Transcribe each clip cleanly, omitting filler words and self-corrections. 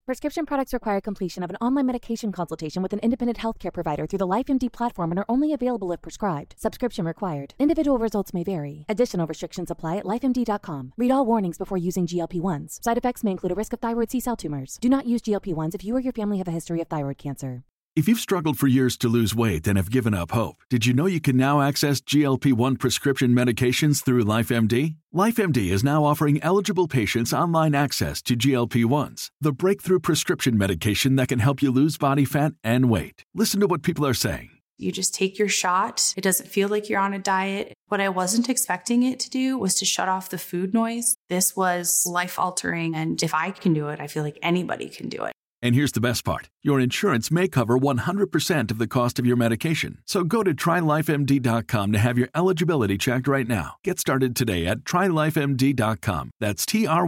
Prescription products require completion of an online medication consultation with an independent healthcare provider through the LifeMD platform and are only available if prescribed. Subscription required. Individual results may vary. Additional restrictions apply at lifemd.com. Read all warnings before using GLP-1s. Side effects may include a risk of thyroid C-cell tumors. Do not use GLP-1s if you or your family have a history of thyroid cancer. If you've struggled for years to lose weight and have given up hope, did you know you can now access GLP-1 prescription medications through LifeMD? LifeMD is now offering eligible patients online access to GLP-1s, the breakthrough prescription medication that can help you lose body fat and weight. Listen to what people are saying. You just take your shot. It doesn't feel like you're on a diet. What I wasn't expecting it to do was to shut off the food noise. This was life-altering, and if I can do it, I feel like anybody can do it. And here's the best part. Your insurance may cover 100% of the cost of your medication. So go to TryLifeMD.com to have your eligibility checked right now. Get started today at TryLifeMD.com. That's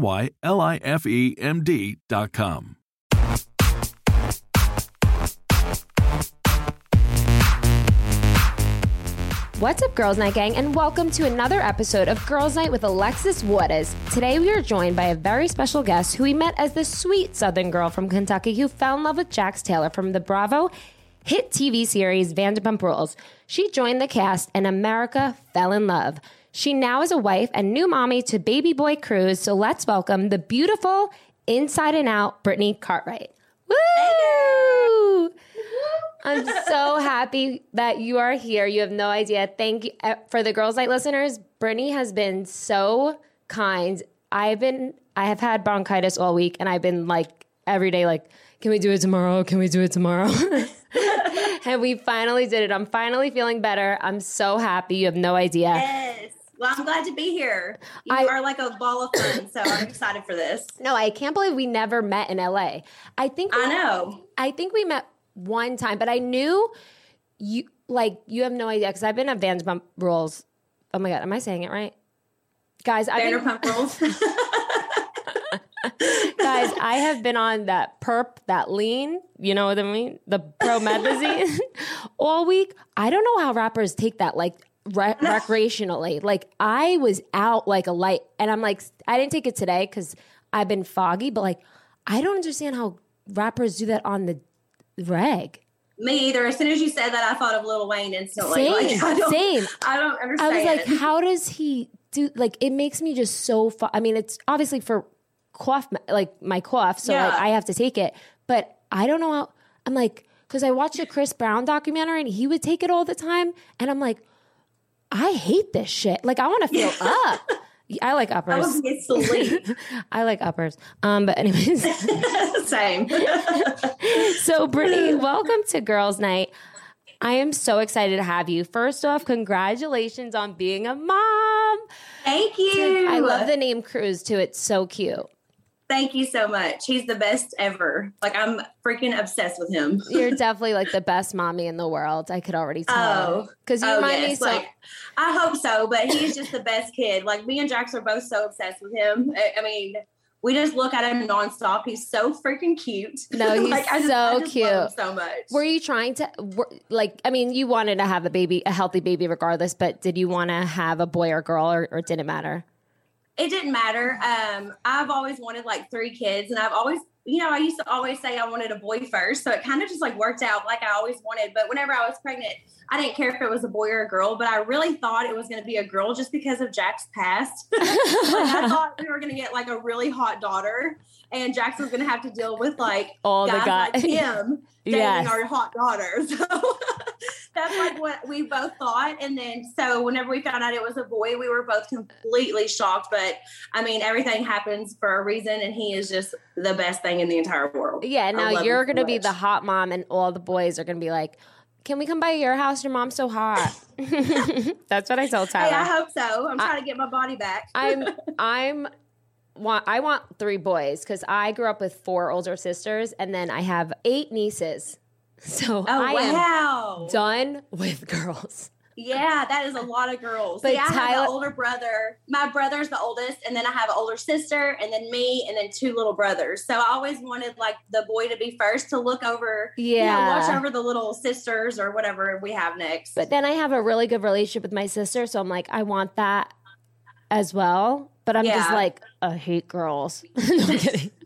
TryLifeMD.com. What's up, Girls Night Gang, and welcome to another episode of Girls Night with Alexis Waters. Today we are joined by a very special guest who we met as the sweet Southern girl from Kentucky who fell in love with Jax Taylor from the Bravo hit TV series Vanderpump Rules. She joined the cast and America fell in love. She now is a wife and new mommy to baby boy Cruz, so let's welcome the beautiful, inside and out Brittany Cartwright. Woo! I'm so happy that you are here. You have no idea. Thank you. For the Girls Night listeners, Brittany has been so kind. I have had bronchitis all week, and I've been like every day like, can we do it tomorrow? Can we do it tomorrow? And we finally did it. I'm finally feeling better. I'm so happy. You have no idea. Yes. Well, I'm glad to be here. You are like a ball of fun, so I'm excited for this. No, I can't believe we never met in LA. I think we met one time, but I knew you have no idea because I've been at Vanderpump Rules. Oh my God, am I saying it right? Guys, Vanderpump Rules. Guys, I have been on that perp, that lean, you know what I mean? The promethazine all week. I don't know how rappers take that like recreationally. Like I was out like a light and I'm like, I didn't take it today because I've been foggy, but like, I don't understand how rappers do that on the reg. Me either. As soon as you said that, I thought of Lil Wayne instantly. Same. I don't understand. I was like, how does he do? Like, it makes me just so. I mean, it's obviously for cough, like my cough, so like I have to take it. But I don't know how. I'm like, because I watched a Chris Brown documentary and he would take it all the time, and I'm like, I hate this shit. Like, I want to feel up. I like uppers. I was get sleep. I like uppers. But anyways. Same. So Brittany, welcome to Girls Night. I am so excited to have you. First off, congratulations on being a mom. Thank you. I love the name Cruz too. It's so cute. Thank you so much. He's the best ever. Like, I'm freaking obsessed with him. You're definitely like the best mommy in the world. I could already tell. Because you remind me so. Like, I hope so, but he's just the best kid. Like, me and Jax are both so obsessed with him. I mean, we just look at him nonstop. He's so freaking cute. No, he's like, so cute. Love him so much. Were you trying to you wanted to have a healthy baby regardless, but did you want to have a boy or girl or did it matter? It didn't matter. I've always wanted like 3 kids, and I've always, I used to always say I wanted a boy first. So it kind of just like worked out like I always wanted. But whenever I was pregnant, I didn't care if it was a boy or a girl, but I really thought it was going to be a girl just because of Jack's past. I thought we were going to get like a really hot daughter, and Jax was going to have to deal with like all guys the guys like him dating yes. our hot daughter. So that's like what we both thought. And then, so whenever we found out it was a boy, we were both completely shocked. But I mean, everything happens for a reason, and he is just the best thing in the entire world. Yeah. Now you're going to be the hot mom, and all the boys are going to be like, can we come by your house? Your mom's so hot. That's what I told Tyler. Hey, I hope so. I'm trying to get my body back. I want 3 boys because I grew up with 4 older sisters, and then I have 8 nieces. So I am done with girls. Yeah, that is a lot of girls. But I have an older brother. My brother's the oldest, and then I have an older sister, and then me, and then 2 little brothers. So I always wanted like the boy to be first to look over, watch over the little sisters or whatever we have next. But then I have a really good relationship with my sister, so I'm like, I want that as well. But I'm just like, I hate girls. No, I'm kidding.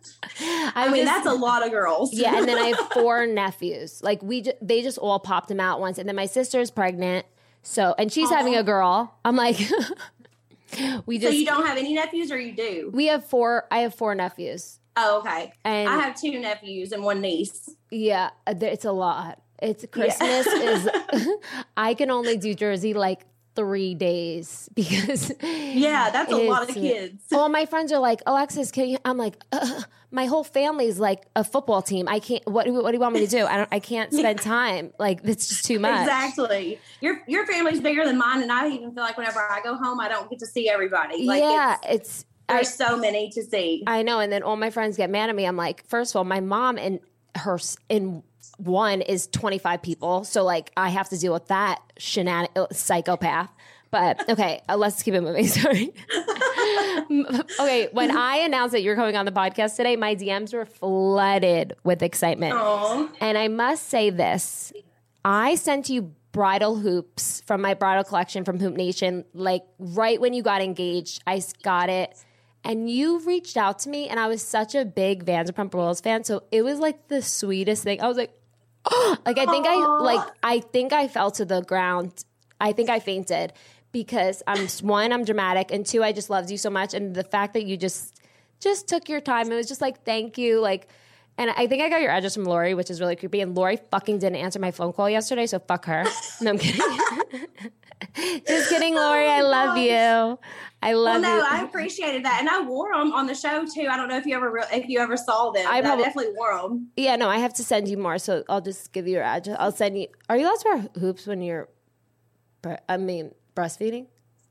I mean, that's a lot of girls. Yeah, and then I have 4 nephews. Like they just all popped them out once, and then my sister's pregnant, and she's having a girl. I'm like, So you don't have any nephews, or you do? We have 4. I have 4 nephews. Oh, okay. And I have 2 nephews and 1 niece. Yeah, it's a lot. It's Christmas is. I can only do Jersey like 3 days because that's a lot of kids. Well, my friends are like, Alexis, can you? I'm like, my whole family is like a football team. I can't. What do you want me to do? I can't spend time. Like it's just too much. Exactly. Your family's bigger than mine, and I even feel like whenever I go home, I don't get to see everybody. Like there's so many to see. I know, and then all my friends get mad at me. I'm like, first of all, my mom and her in one is 25 people, so like I have to deal with that psychopath. But okay, let's keep it moving. Sorry. Okay, when I announced that you're coming on the podcast today, my DMs were flooded with excitement. Aww. And I must say this: I sent you bridal hoops from my bridal collection from Hoop Nation, like right when you got engaged. I got it. And you reached out to me, and I was such a big Vanderpump Rules fan, so it was like the sweetest thing. I was like, oh, like I think I fell to the ground. I think I fainted because I'm dramatic, and 2, I just loved you so much, and the fact that you just took your time, it was just like thank you, like. And I think I got your address from Lori, which is really creepy. And Lori fucking didn't answer my phone call yesterday, so fuck her. No, I'm kidding. Just kidding, Lori. I love you. I love you. I appreciated that, and I wore them on the show too. I don't know if you ever saw them. I definitely wore them. Yeah, no, I have to send you more, so I'll just give you your address. I'll send you. Are you allowed to wear hoops when you're, breastfeeding?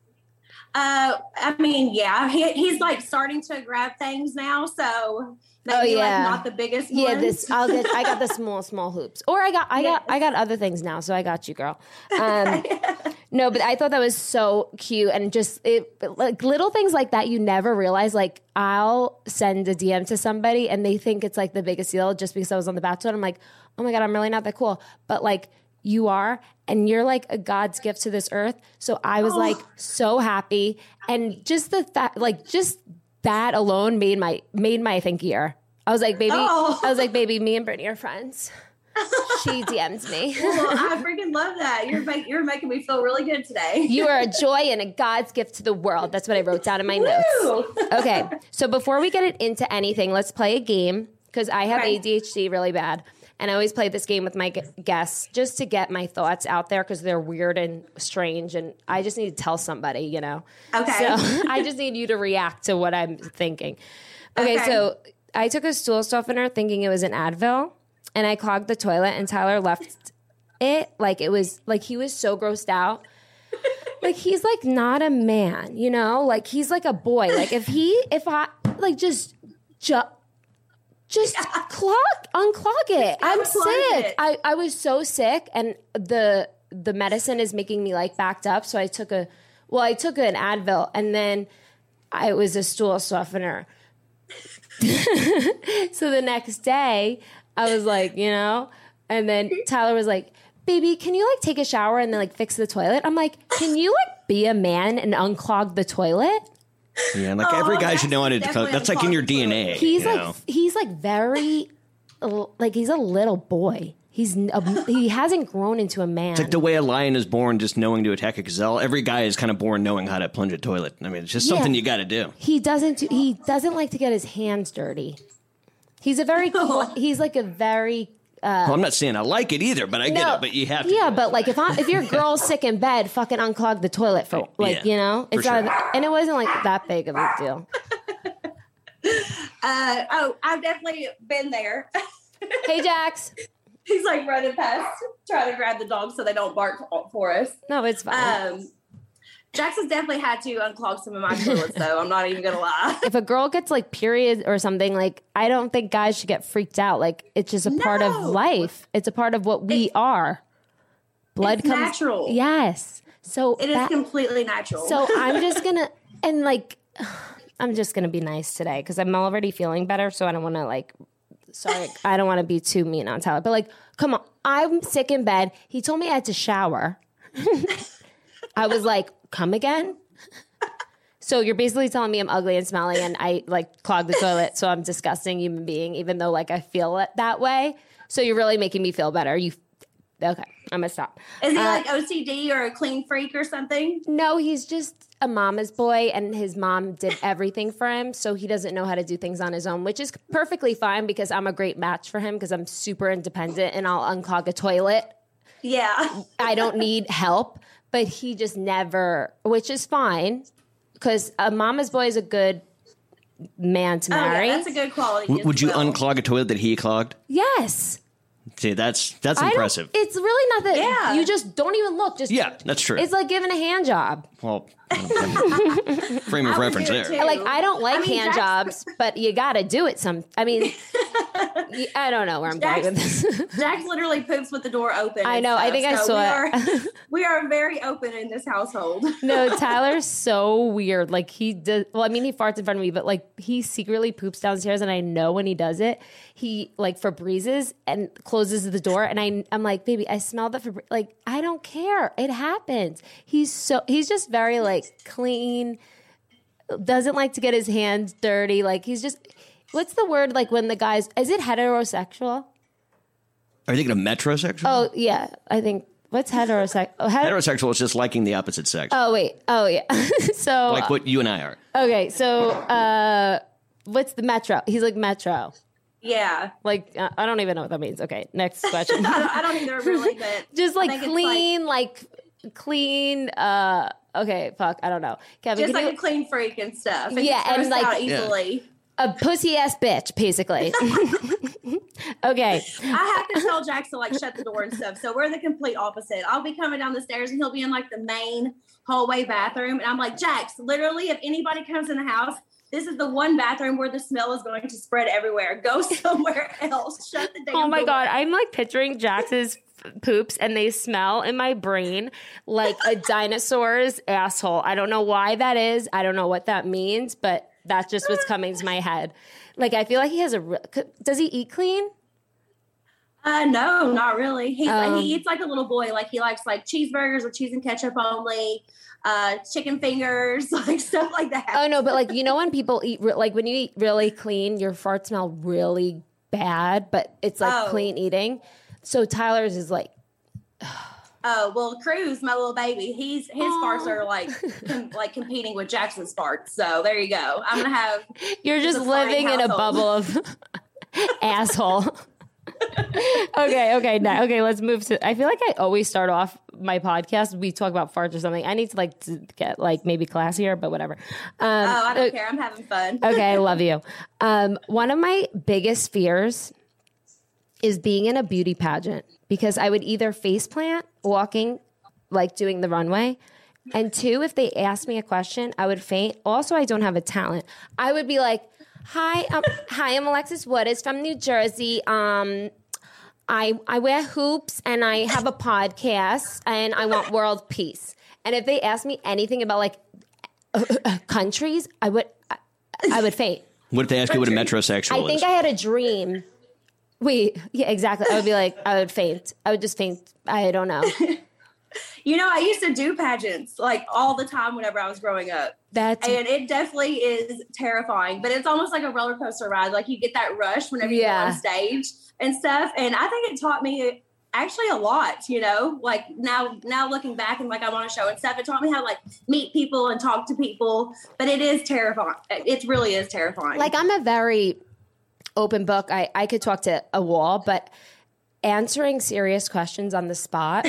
I mean, yeah, he's like starting to grab things now, so. Maybe like not the biggest ones. Yeah, I got the small hoops. Or I got other things now, so I got you, girl. No, but I thought that was so cute, and just like little things like that you never realize. Like I'll send a DM to somebody and they think it's like the biggest deal just because I was on The Bachelor. I'm like, oh my God, I'm really not that cool. But like you are, and you're like a God's gift to this earth. So I was like so happy, and just the fact, like just that alone made my thinkier. I was like, baby, me and Brittany are friends. She DM'd me. Well, I freaking love that. You're making me feel really good today. You are a joy and a God's gift to the world. That's what I wrote down in my notes. Okay, so before we get into anything, let's play a game because I have ADHD really bad. And I always play this game with my guests just to get my thoughts out there because they're weird and strange. And I just need to tell somebody, you know. Okay. So I just need you to react to what I'm thinking. Okay, so I took a stool softener thinking it was an Advil. And I clogged the toilet, and Tyler left it like it was like he was so grossed out. Like he's like not a man, you know? Like he's like a boy. Like if I like just unclog it. I'm sick. I was so sick, and the medicine is making me like backed up. So I took an Advil, and then it was a stool softener. So the next day I was like, you know, and then Tyler was like, baby, can you like take a shower and then like fix the toilet? I'm like, can you like be a man and unclog the toilet? Yeah, and like every guy should know how to declog. That's like in your DNA. He's like very, like he's a little boy. He hasn't grown into a man. It's like the way a lion is born just knowing to attack a gazelle. Every guy is kind of born knowing how to plunge a toilet. I mean, it's just something you got to do. He doesn't like to get his hands dirty. He's he's like a very. Well, I'm not saying I like it either, but I get it. But you have to. Yeah, but like if your girl's sick in bed, fucking unclog the toilet for you know. It's not, and it wasn't like that big of a deal. I've definitely been there. Hey, Jax. He's like running past, trying to grab the dog so they don't bark for us. No, it's fine. Jax has definitely had to unclog some of my toilets, though. I'm not even going to lie. If a girl gets like period or something, like I don't think guys should get freaked out. Like it's just a part of life. It's a part of what we are. Blood comes natural. Yes. So it is completely natural. So I'm just gonna be nice today because I'm already feeling better. So I don't want to I don't want to be too mean on Tyler. But like, come on, I'm sick in bed. He told me I had to shower. I was like, come again? So you're basically telling me I'm ugly and smelly and I like clog the toilet, so I'm a disgusting human being, even though like I feel it that way. So you're really making me feel better. Okay, I'm gonna stop. Is he like OCD or a clean freak or something? No, he's just a mama's boy, and his mom did everything for him, so he doesn't know how to do things on his own, which is perfectly fine because I'm a great match for him because I'm super independent and I'll unclog a toilet. Yeah. I don't need help, but he just never, which is fine because a mama's boy is a good man to marry. Yeah, that's a good quality. Would you unclog a toilet that he clogged? Yes. See, that's impressive. It's really not that. Yeah. You just don't even look. Yeah, that's true. It's like giving a hand job. Well, frame of reference there. Like, I don't like hand jobs, but you got to do it I mean, I don't know where I'm going with this. Jax literally poops with the door open. I know. I think I saw it. We are very open in this household. No, Tyler's so weird. Like, he does, well, I mean, he farts in front of me, but like, he secretly poops downstairs, and I know when he does it, he like Febrezes and closes the door, and I'm like, baby, I smell the Febreze. Like, I don't care. It happens. He's just very like clean, doesn't like to get his hands dirty. Like, he's just, what's the word? Like, when the guys, is it heterosexual? Are you thinking of metrosexual? Oh, yeah. I think, what's heterosexual? Heterosexual is just liking the opposite sex. Oh, wait. Oh, yeah. So, like what you and I are. Okay. So, what's the metro? He's like metro. Yeah. Like, I don't even know what that means. Okay. Next question. I don't either really, but just like clean, clean, okay, fuck, I don't know. Kevin, just like a clean freak and stuff. And yeah, and like out easily. A pussy ass bitch, basically. Okay. I have to tell Jax to like shut the door and stuff. So we're the complete opposite. I'll be coming down the stairs and he'll be in like the main hallway bathroom. And I'm like, Jax, literally, if anybody comes in the house, this is the one bathroom where the smell is going to spread everywhere. Go somewhere else. Shut the damn door. Oh my God. I'm like picturing Jax's poops and they smell in my brain like a dinosaur's asshole. I don't know why that is. I don't know what that means, but that's just what's coming to my head. Like, I feel like he has does he eat clean? No, not really. He eats like a little boy. Like, he likes like cheeseburgers with cheese and ketchup only, chicken fingers, like stuff like that. Oh no, but like, you know, when people eat, like when you eat really clean, your farts smell really bad, but it's like clean eating. So Tyler's is like, oh, well, Cruz, my little baby, his farts are like competing with Jackson's farts. So there you go. I'm gonna have. You're just living in a bubble of asshole. Okay. Let's move to. I feel like I always start off my podcast. We talk about farts or something. I need to get like maybe classier, but whatever. I don't care. I'm having fun. Okay, I love you. One of my biggest fears is being in a beauty pageant because I would either faceplant walking, like doing the runway, and two, if they asked me a question, I would faint. Also, I don't have a talent. I would be like, Hi, I'm Alexis Woodis from New Jersey. I wear hoops and I have a podcast and I want world peace. And if they ask me anything about like countries, I would faint. What if they ask you what a metrosexual is? I think I had a dream. Wait, yeah, exactly. I would be like, I would faint. I would just faint. I don't know. You know, I used to do pageants like all the time whenever I was growing up. And it definitely is terrifying, but it's almost like a roller coaster ride. Like, you get that rush whenever you go on stage and stuff. And I think it taught me actually a lot, you know, like now looking back and like I'm on a show and stuff, it taught me how to like meet people and talk to people, but it is terrifying. It really is terrifying. Like, I'm a very open book. I could talk to a wall, but answering serious questions on the spot.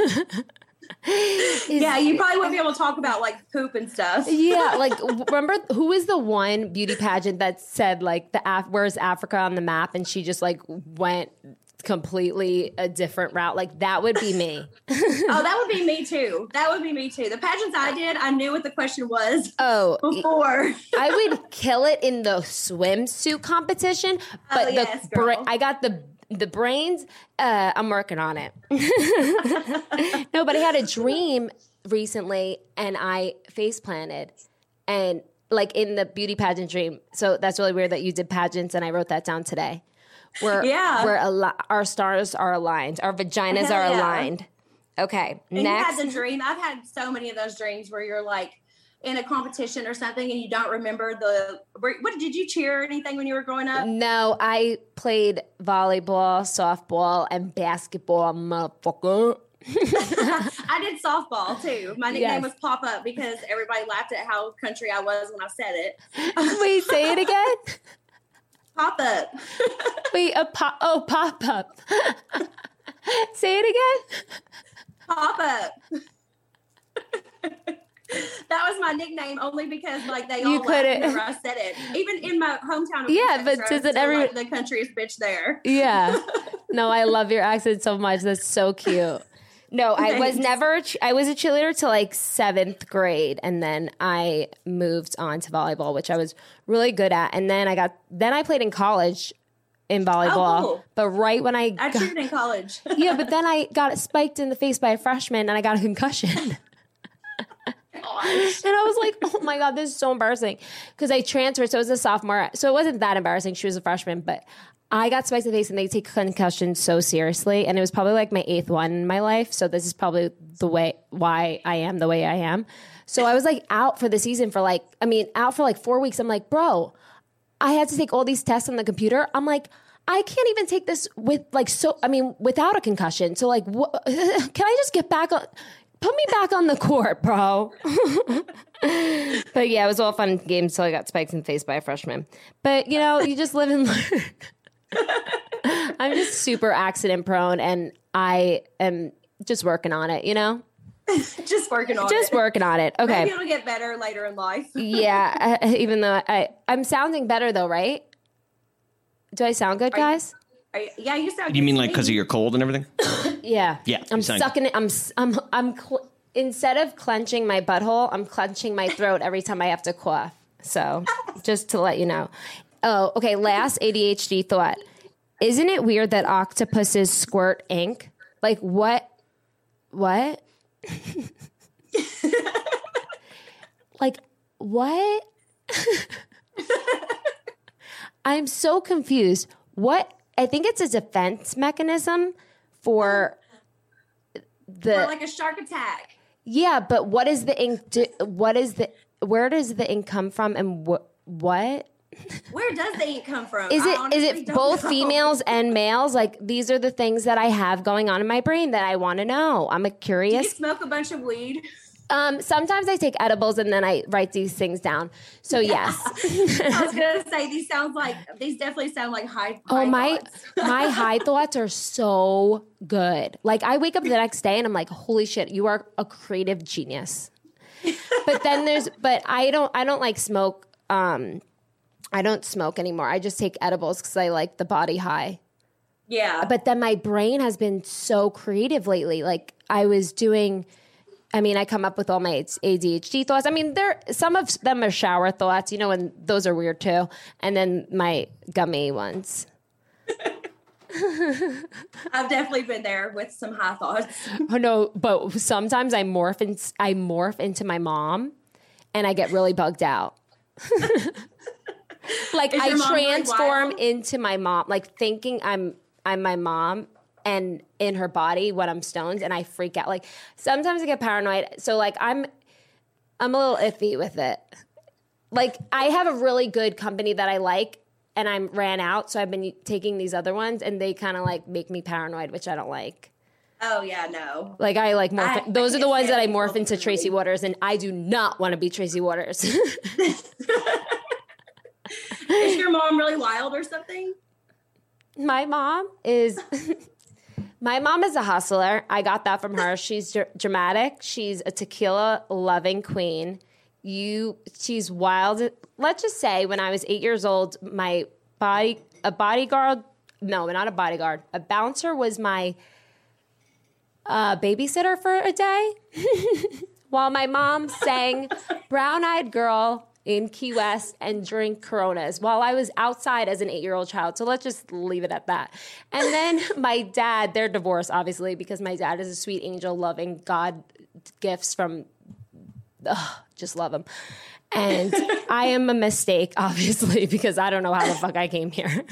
Yeah, you probably wouldn't be able to talk about like poop and stuff. Yeah, like remember who was the one beauty pageant that said like where's Africa on the map, and she just like went completely a different route? Like, that would be me. Oh, that would be me too. The pageants I did, I knew what the question was. Before. I would kill it in the swimsuit competition, but I got the brains, I'm working on it. No, but I had a dream recently and I face planted, and like in the beauty pageant dream. So that's really weird that you did pageants and I wrote that down today. Where our stars are aligned, our vaginas are aligned. Okay, and next. you had the dream. I've had so many of those dreams where you're like in a competition or something and you don't remember what did you cheer or anything when you were growing up? No, I played volleyball, softball, and basketball, motherfucker. I did softball too. My nickname was Pop Up because everybody laughed at how country I was when I said it. Wait, say it again. Pop Up. Wait, Pop Up. Say it again. Pop Up. That was my nickname only because like they all laughed whenever I said it. Even in my hometown. But doesn't everyone like the countryest bitch there? Yeah. No, I love your accent so much. That's so cute. No, I was never. I was a cheerleader till like 7th grade, and then I moved on to volleyball, which I was really good at. And then I played in college in volleyball. Oh, cool. But right when I cheered in college. Yeah, but then I got spiked in the face by a freshman, and I got a concussion. And I was like, oh my God, this is so embarrassing. Because I transferred, so I was a sophomore. So it wasn't that embarrassing. She was a freshman, but I got spiked in the face, and they take concussions so seriously. And it was probably like my 8th one in my life. So this is probably why I am the way I am. So I was like out for the season out for like 4 weeks. I'm like, bro, I had to take all these tests on the computer. I'm like, I can't even take this without a concussion. So like, can I just get back on? Put me back on the court, bro. But yeah, it was all fun and games until I got spiked in the face by a freshman. But you just live and learn. I'm just super accident prone, and I am just working on it, Just working on it. Just working on it. Okay. Maybe it'll get better later in life. Yeah, even though I'm sounding better though, right? Do I sound good, guys? Yeah, you sound good. You mean like because of your cold and everything? Yeah. Yeah. I'm sucking it. Instead of clenching my butthole, I'm clenching my throat every time I have to cough. So just to let you know. Oh, okay. Last ADHD thought. Isn't it weird that octopuses squirt ink? Like what? What? Like what? I'm so confused. What? I think it's a defense mechanism for like a shark attack. Yeah, but what is the ink? Where does the ink come from, and what? Where does the ink come from? Is it both females and males? Like these are the things that I have going on in my brain that I want to know. I'm curious. Do you smoke a bunch of weed? Sometimes I take edibles and then I write these things down. So yes. I was gonna say these definitely sound like high my thoughts. My high thoughts are so good. Like I wake up the next day and I'm like, holy shit, you are a creative genius. But then I don't like smoke. I don't smoke anymore. I just take edibles because I like the body high. Yeah. But then my brain has been so creative lately. Like I come up with all my ADHD thoughts. Some of them are shower thoughts, and those are weird too. And then my gummy ones. I've definitely been there with some high thoughts. Oh no, but sometimes I morph into my mom, and I get really bugged out. Like I transform really into my mom, like thinking I'm my mom. And in her body when I'm stoned, and I freak out. Like sometimes I get paranoid. So like I'm a little iffy with it. Like I have a really good company that I like, and I ran out. So I've been taking these other ones, and they kind of like make me paranoid, which I don't like. Oh yeah, no. Like I like morph. Those are the ones that I morph into Tracy Waters, and I do not want to be Tracy Waters. Is your mom really wild or something? My mom is a hustler. I got that from her. She's dramatic. She's a tequila-loving queen. She's wild. Let's just say when I was 8 years old, a bouncer was my babysitter for a day while my mom sang Brown Eyed Girl in Key West and drink Coronas while I was outside as an 8-year-old child. So let's just leave it at that. And then my dad, they're divorced, obviously, because my dad is a sweet angel, loving God gifts from, just love him. And I am a mistake, obviously, because I don't know how the fuck I came here.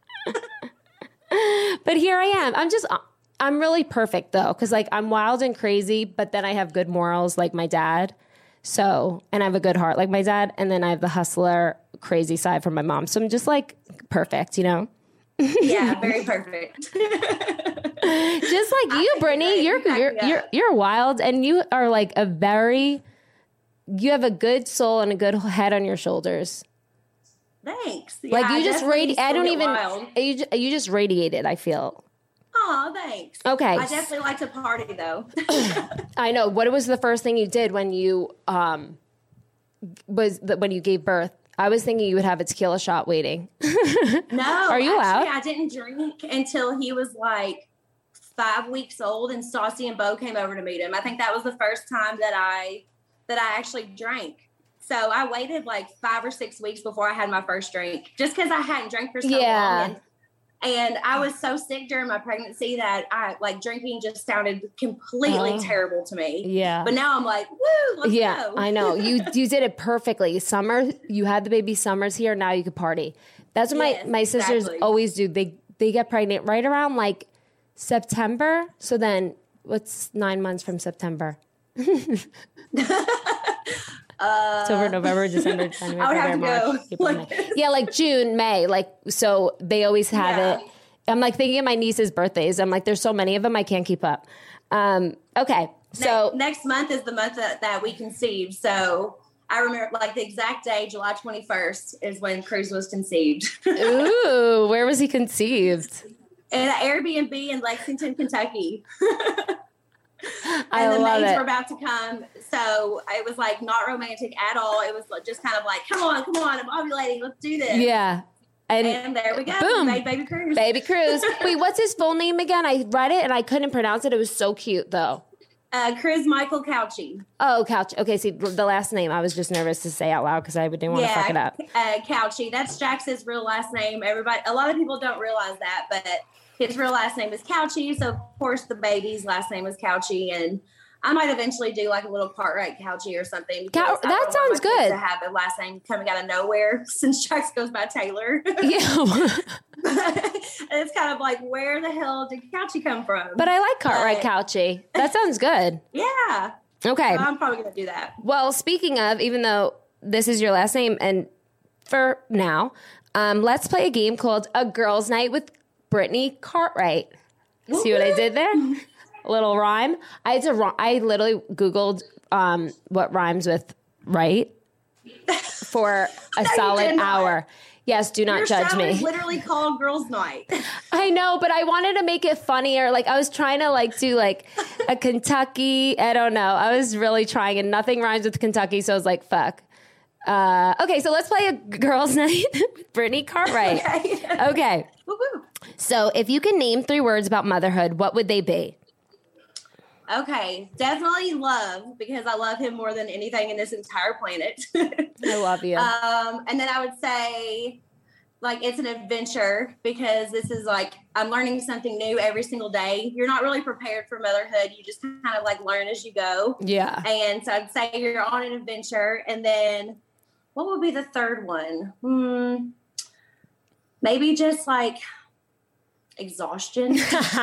But here I am. I'm really perfect, though, because like I'm wild and crazy, but then I have good morals like my dad. So, and I have a good heart like my dad. And then I have the hustler, crazy side from my mom. So I'm just like perfect, you know? Yeah, very perfect. Just like you, Brittany, you're wild, and you are like you have a good soul and a good head on your shoulders. Thanks. Yeah, Like you just I don't even. Wild. You just radiated. I feel. Oh, thanks. Okay. I definitely like to party though. I know. What was the first thing you did when you when you gave birth? I was thinking you would have a tequila shot waiting. No. Are you allowed? I didn't drink until he was like 5 weeks old, and Stassi and Bo came over to meet him. I think that was the first time that I actually drank. So I waited like 5 or 6 weeks before I had my first drink, just because I hadn't drank for so long. And I was so sick during my pregnancy that I like drinking just sounded completely terrible to me. Yeah. But now I'm like, woo, let's go. I know. You did it perfectly. Summer, you had the baby. Summer's here. Now you could party. That's what my sisters always do. They get pregnant right around like September. So then what's 9 months from September? October, November, December, January, February, March, April, May. Yeah, like June, May. Like, so they always have it. I'm like thinking of my niece's birthdays. I'm like, there's so many of them, I can't keep up. Okay. So next month is the month that we conceived. So I remember like the exact day, July 21st is when Cruz was conceived. Ooh, where was he conceived? In an Airbnb in Lexington, Kentucky. I and the love maids it. were about to come. So it was like not romantic at all. It was just kind of like, come on, I'm ovulating. Let's do this. Yeah. And there we go. Boom. We made Baby Cruz. Baby Cruz. Wait, what's his full name again? I read it and I couldn't pronounce it. It was so cute though. Cruz Michael Couchy. Oh, Couch. Okay, see, the last name I was just nervous to say out loud because I didn't want to fuck it up. Couchy. That's Jax's real last name. A lot of people don't realize that, but his real last name is Couchy. So, of course, the baby's last name is Couchy. And I might eventually do like a little Cartwright Couchy or something. That sounds good. To have a last name coming out of nowhere since Jax goes by Taylor. Yeah. It's kind of like, where the hell did Couchy come from? But I like Cartwright Couchy. That sounds good. Yeah. Okay. So I'm probably going to do that. Well, speaking of, even though this is your last name, and for now, let's play a game called A Girls' Night with Brittany Cartwright. See what I did there? A little rhyme. I literally Googled what rhymes with right for a solid hour. Yes, do not judge me. Your show is literally called Girls' Night. I know, but I wanted to make it funnier. Like I was trying to like do like a Kentucky. I don't know. I was really trying, and nothing rhymes with Kentucky, so I was like, fuck. Okay, so let's play A Girls' Night with Brittany Cartwright. Okay. Woo-hoo. So if you can name 3 words about motherhood, what would they be? Okay, definitely love, because I love him more than anything in this entire planet. I love you. And then I would say, like, it's an adventure, because this is like, I'm learning something new every single day. You're not really prepared for motherhood. You just kind of like learn as you go. Yeah. And so I'd say you're on an adventure. And then what would be the third one? Maybe just like exhaustion.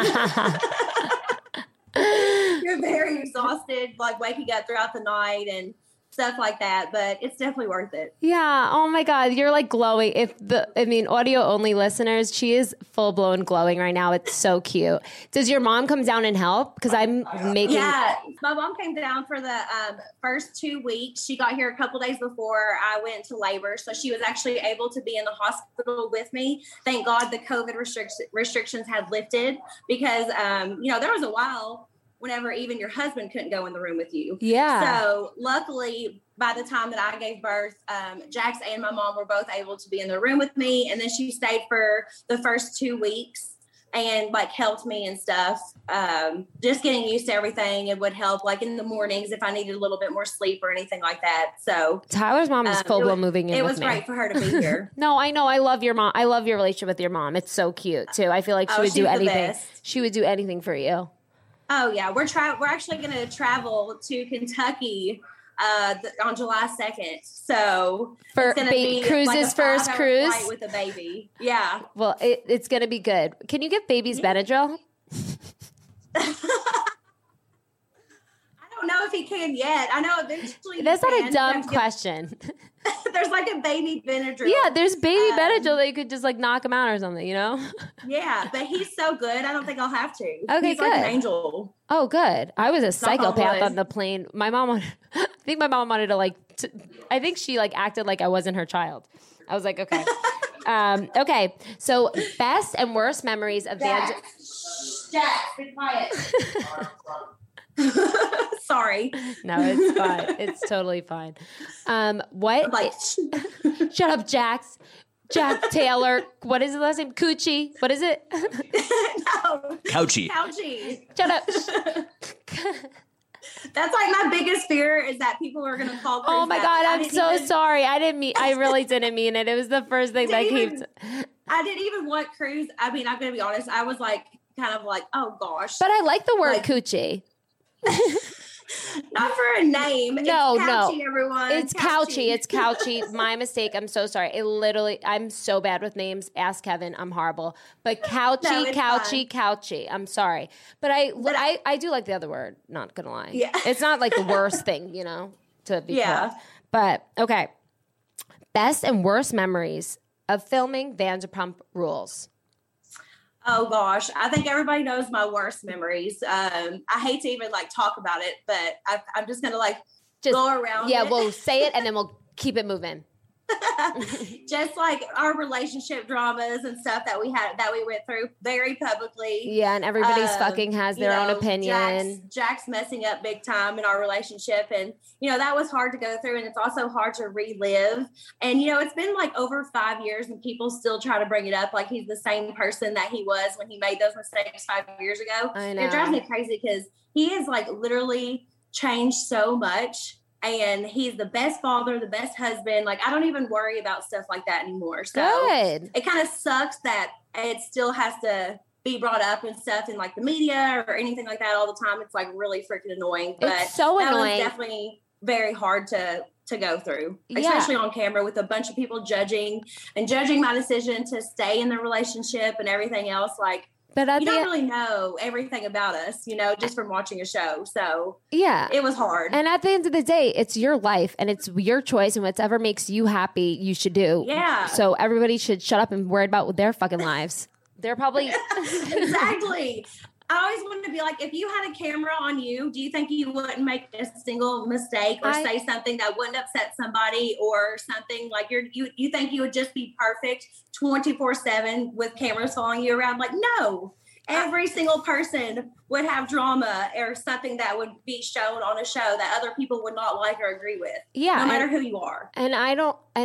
You're very exhausted, like waking up throughout the night and stuff like that, but it's definitely worth it. Yeah. Oh my God. You're like glowing. Audio only listeners, she is full blown glowing right now. It's so cute. Does your mom come down and help? Because I'm making. Yeah. My mom came down for the first 2 weeks. She got here a couple days before I went to labor. So she was actually able to be in the hospital with me. Thank God the COVID restrictions had lifted, because, there was a while whenever even your husband couldn't go in the room with you. Yeah. So luckily, by the time that I gave birth, Jax and my mom were both able to be in the room with me. And then she stayed for the first 2 weeks and like helped me and stuff. Just getting used to everything. It would help like in the mornings if I needed a little bit more sleep or anything like that. So Tyler's mom is full blown moving in. It with was me. great for her to be here. No, I know. I love your mom. I love your relationship with your mom. It's so cute too. I feel like she would do anything. She would do anything for you. Oh yeah, we're actually going to travel to Kentucky on July 2nd. So for it's going to be Cruz's like a first 5-hour cruise flight with a baby. Yeah. Well, it's going to be good. Can you give babies Benadryl? I don't know if he can yet. I know eventually. That's not a dumb question. There's like a baby Benadryl. Yeah, there's baby Benadryl that you could just like knock him out or something, you know? Yeah, but he's so good. I don't think I'll have to. Okay, he's good. like an angel. Oh, good. I was a psychopath wood. on the plane. My mom, I think my mom wanted to I think she like acted like I wasn't her child. I was like, okay. Okay. So best and worst memories of Jack, be quiet. Sorry. No, it's fine. It's totally fine. What? Like, Shut up, Jax. Jack Taylor. What is his last name? Coochie. What is it? No. Couchy. Shut up. That's like my biggest fear is that people are going to call Cruz Oh my that. God, I'm so sorry. I really didn't mean it. It was the first thing that came to... I didn't even want Cruz. I mean, I'm going to be honest. I was like, kind of like, oh gosh. But I like the word like, coochie. Not for a name. No, it's couchy, everyone. It's couchy. It's couchy. My mistake. I'm so sorry. I'm so bad with names. Ask Kevin. I'm horrible. But couchy. I'm sorry. But I do like the other word. Not gonna lie. Yeah. It's not like the worst thing, to be correct. But okay. Best and worst memories of filming Vanderpump Rules. Oh gosh, I think everybody knows my worst memories. I hate to even talk about it, but I'm just gonna go around. Yeah, it. we'll say it and then we'll keep it moving. Just like our relationship dramas and stuff that we went through very publicly. Yeah, and everybody's fucking has their own opinion. Jack's messing up big time in our relationship, and that was hard to go through, and it's also hard to relive. And it's been over 5 years, and people still try to bring it up like he's the same person that he was when he made those mistakes 5 years ago. I know. It drives me crazy because he has literally changed so much. And he's the best father, the best husband. I don't even worry about stuff like that anymore. So Good. It kind of sucks that it still has to be brought up and stuff in the media or anything like that all the time. It's really freaking annoying. But it's so annoying. That was definitely very hard to go through, especially on camera with a bunch of people judging my decision to stay in the relationship and everything else. But you don't really know everything about us, just from watching a show. So yeah, it was hard. And at the end of the day, it's your life and it's your choice, and whatever makes you happy, you should do. Yeah. So everybody should shut up and worry about their fucking lives. They're probably exactly. I always wanted to be if you had a camera on you, do you think you wouldn't make a single mistake or say something that wouldn't upset somebody or something you think you would just be perfect 24/7 with cameras following you around? No, every single person would have drama or something that would be shown on a show that other people would not like or agree with. Yeah. No matter who you are. And I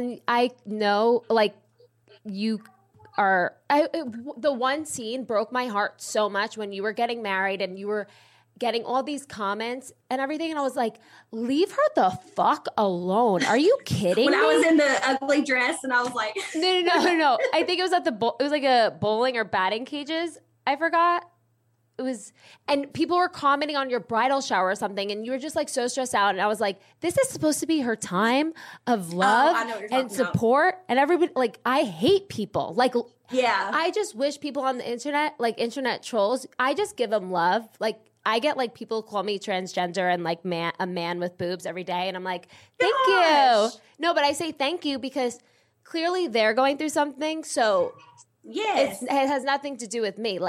know you are, the one scene broke my heart so much when you were getting married and you were getting all these comments and everything. And I was like, leave her the fuck alone. Are you kidding me? I was in the ugly dress and I was like, no. I think it was at it was like a bowling or batting cages. I forgot. It was, and people were commenting on your bridal shower or something, and you were just so stressed out. And I was like, this is supposed to be her time of love and support. About. And everybody, I hate people. Yeah. I just wish people on the internet, internet trolls, I just give them love. I get people call me transgender and a man with boobs every day. And I'm like, thank you. No, but I say thank you because clearly they're going through something. So yes, it has nothing to do with me.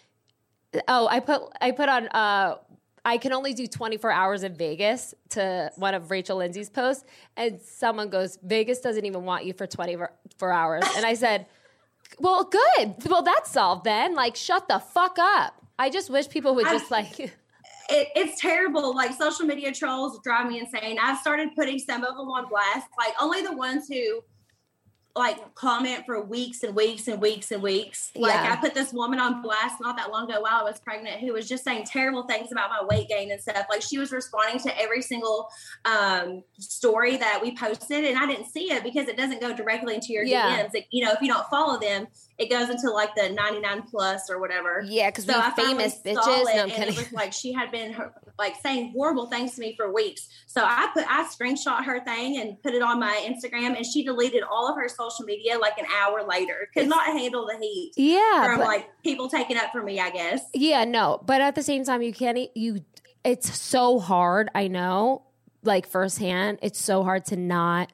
I put on, I can only do 24 hours in Vegas to one of Rachel Lindsay's posts. And someone goes, Vegas doesn't even want you for 24 hours. And I said, well, good. Well, that's solved then. Shut the fuck up. I just wish people would just it's terrible. Social media trolls drive me insane. I've started putting some of them on blast. Only the ones who comment for weeks and weeks and weeks and weeks. I put this woman on blast not that long ago while I was pregnant who was just saying terrible things about my weight gain and stuff. She was responding to every single story that we posted, and I didn't see it because it doesn't go directly into your DMs. If you don't follow them, it goes into the 99 plus or whatever. Yeah, because we're famous bitches. No, I'm kidding. It was she had been saying horrible things to me for weeks. So I screenshot her thing and put it on my Instagram, and she deleted all of her social media an hour later. Could not handle the heat. Yeah, from people taking up for me, I guess. Yeah, no, but at the same time, it's so hard. I know, like firsthand, it's so hard to not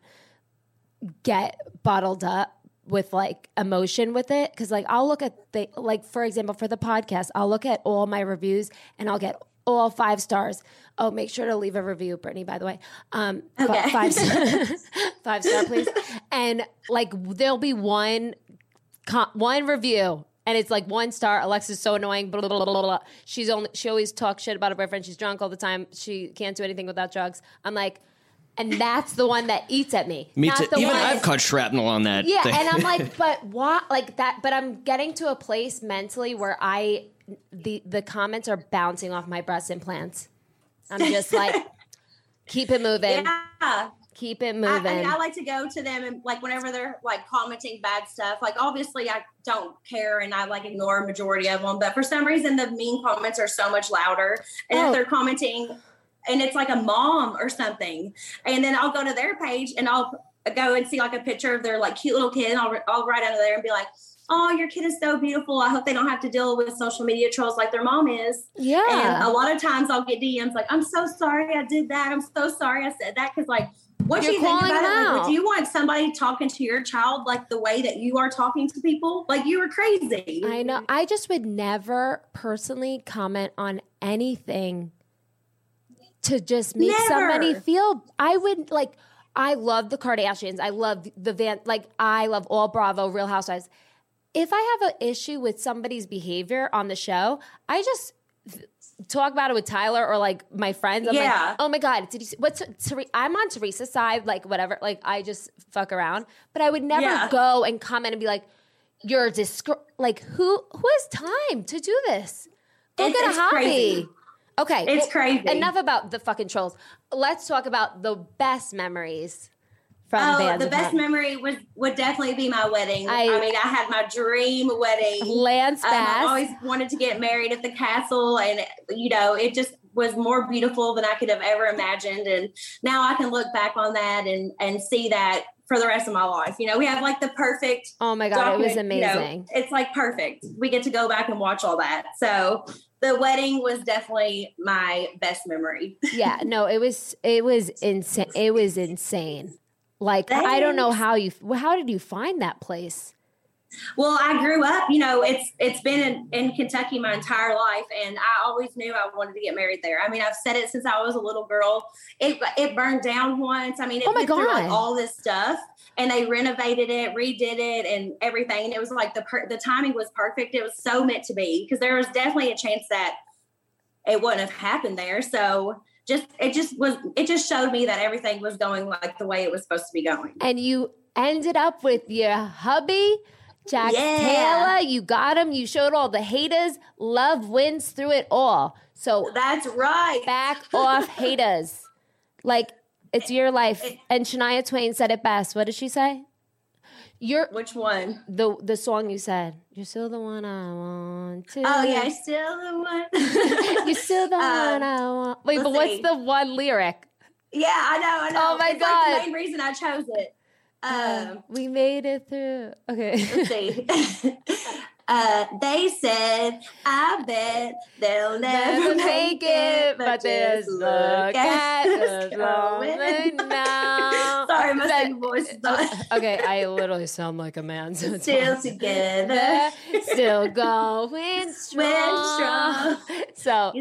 get bottled up with like emotion with it. Cause like I'll look at like, for example, for the podcast, I'll look at all my reviews and I'll get all 5 stars. Oh, make sure to leave a review, Brittany, by the way. Okay. 5 5-star, please. And like, there'll be one review and it's like 1 star. Alexa's so annoying. Blah, blah, blah, blah, blah. She always talks shit about her boyfriend. She's drunk all the time. She can't do anything without drugs. I'm like, and that's the one that eats at me. Me too. Even I've caught shrapnel on that. Yeah, thing. and I'm like, but what? Like that. But I'm getting to a place mentally where the comments are bouncing off my breast implants. I'm just like, keep it moving. Yeah. Keep it moving. I mean, I like to go to them and like whenever they're like commenting bad stuff, like obviously I don't care and I like ignore a majority of them, but for some reason the mean comments are so much louder. And if they're commenting and it's like a mom or something, and then I'll go to their page and I'll go and see like a picture of their like cute little kid and I'll write under there and be like, oh, your kid is so beautiful. I hope they don't have to deal with social media trolls like their mom is. Yeah. And a lot of times I'll get DMs like, I'm so sorry I did that. I'm so sorry I said that. Cause like, what do you think about it? Like, would you want somebody talking to your child like the way that you are talking to people? Like you were crazy. I know. I just would never personally comment on anything to just make somebody feel. I would like, I love the Kardashians. I love I love all Bravo, Real Housewives. If I have an issue with somebody's behavior on the show, I just talk about it with Tyler or like my friends. I'm like, oh my God, did you see I'm on Teresa's side, like whatever. Like I just fuck around, but I would never go and comment and be like, you're like who has time to do this? Go get a hobby. Crazy. Okay. It's crazy. Enough about the fucking trolls. Let's talk about the best memories from Bands the of best Heaven. memory would definitely be my wedding. I mean, I had my dream wedding. Lance Bass. I always wanted to get married at the castle, and you know, it just was more beautiful than I could have ever imagined. And now I can look back on that and see that for the rest of my life. You know, we have like the perfect. Oh my God, it was amazing. You know, it's like perfect. We get to go back and watch all that. So the wedding was definitely my best memory. Yeah, no, it was insane. It was insane. Like, Thanks. I don't know how did you find that place? Well, I grew up, you know, it's been in Kentucky my entire life, and I always knew I wanted to get married there. I mean, I've said it since I was a little girl. It burned down once. I mean, it went through like all this stuff, and they renovated it, redid it, and everything. And it was like the timing was perfect. It was so meant to be, because there was definitely a chance that it wouldn't have happened there. So it just showed me that everything was going like the way it was supposed to be going. And you ended up with your hubby, Jax Taylor. You got him. You showed all the haters. Love wins through it all. So that's right. Back off, haters. Like, it's your life. And Shania Twain said it best. What did she say? Which one? The song you said. You're still the one I want to. Oh yeah, still the one. You're still the one I want. Wait, but what's the one lyric? Yeah, I know. Oh my God. Like the main reason I chose it. We made it through. Okay. Let's see. They said, I bet they'll never make it, but just look at us going now. Sorry, my singing voice is not. Okay, I literally sound like a man. So still together. Still going strong. So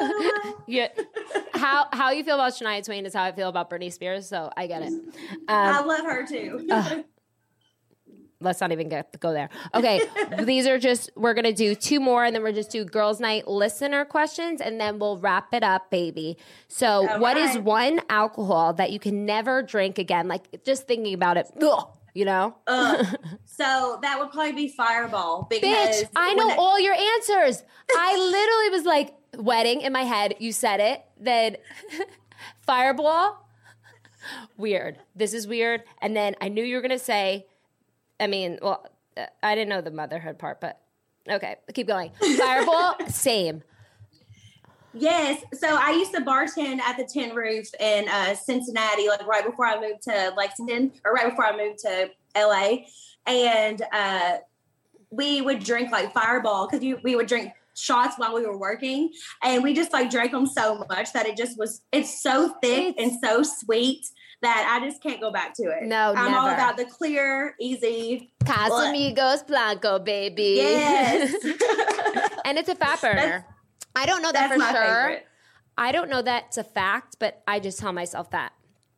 how you feel about Shania Twain is how I feel about Britney Spears, so I get it. I love her too. Let's not even go there. Okay, we're going to do 2 more, and then we'll just do Girls Night listener questions, and then we'll wrap it up, baby. So what is one alcohol that you can never drink again? Like, just thinking about it, you know? So that would probably be Fireball. Because bitch, I know all your answers. I literally was like, wedding in my head. You said it. Then Fireball. Weird. This is weird. And then I knew you were going to say... I mean, well, I didn't know the motherhood part, but okay, keep going. Fireball, same. Yes. So I used to bartend at the Tin Roof in Cincinnati, like right before I moved to Lexington, or right before I moved to LA. And we would drink like Fireball, because we would drink shots while we were working, and we just like drank them so much that it's so thick and so sweet that I just can't go back to it. No, I'm never. all about the clear, easy Casamigos Blanco, baby. Yes. And it's a fat burner. I don't know that for my sure. favorite. I don't know that's a fact, but I just tell myself that.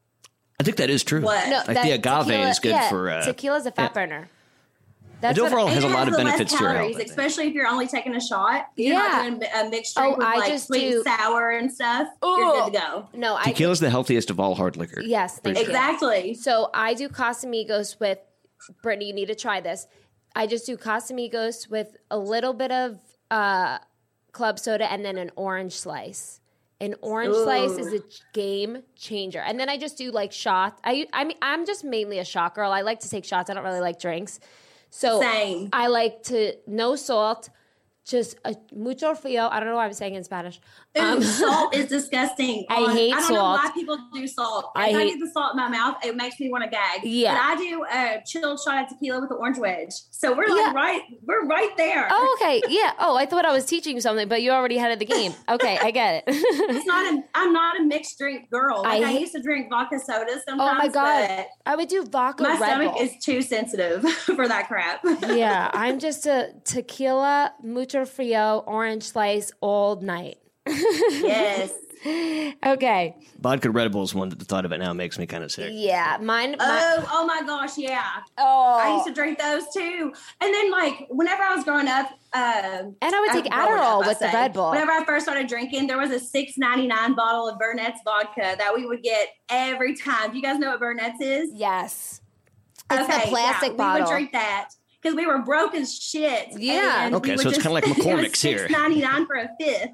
I think that is true. What? No, Like that the agave is good for... tequila's a fat burner. That's It what overall I- has a And it lot of the less benefits to your calories, health. I think. especially if you're only taking a shot. You're Yeah. not doing a mixed drink with I like just sweet, do- sour, and stuff. You're good to go. No, Tequila's the healthiest of all hard liquor. Yes, thank you. Exactly. So I do Casamigos with, Brittany, you need to try this. I just do Casamigos with a little bit of club soda and then an orange slice. An orange slice is a game changer. And then I just do like shots. I mean, I'm just mainly a shot girl. I like to take shots. I don't really like drinks. So Same. I like to, no salt, just a mucho frío. I don't know why I'm saying it in Spanish. Ooh, salt is disgusting. I hate I don't salt. know why people do salt. If I get the salt in my mouth, it makes me want to gag. Yeah. But I do a chilled shot of tequila with the orange wedge. So we're Yeah. like we're right there. Oh, okay. Yeah. Oh, I thought I was teaching you something, but you already ahead of the game. Okay, I get it. I'm not a mixed drink girl. Like I hate- used to drink vodka soda sometimes. Oh my God. but I would do vodka my Red stomach Bull. is too sensitive for that crap. Yeah, I'm just a tequila, mucho frío, orange slice all night. Yes. Okay. Vodka Red Bull is one that the thought of it now makes me kind of sick. Yeah, mine. Oh my gosh, yeah. Oh, I used to drink those too. And then like whenever I was growing up, and I would take growing Adderall up, I with the say, Red Bull. Whenever I first started drinking, there was a $6.99 bottle of Burnett's vodka that we would get every time. Do you guys know what Burnett's is? Yes, it's the plastic We bottle. would drink that because we were broke as shit. Yeah. And Okay, we so would it's kinda like McCormick's here. $6.99 for a fifth.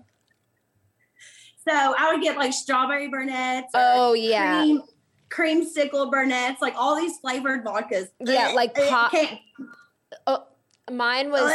So I would get like strawberry Burnett's. Or Oh, yeah. creamsicle Burnett's, like all these flavored vodkas. Yeah, like pop. Can't- Mine was.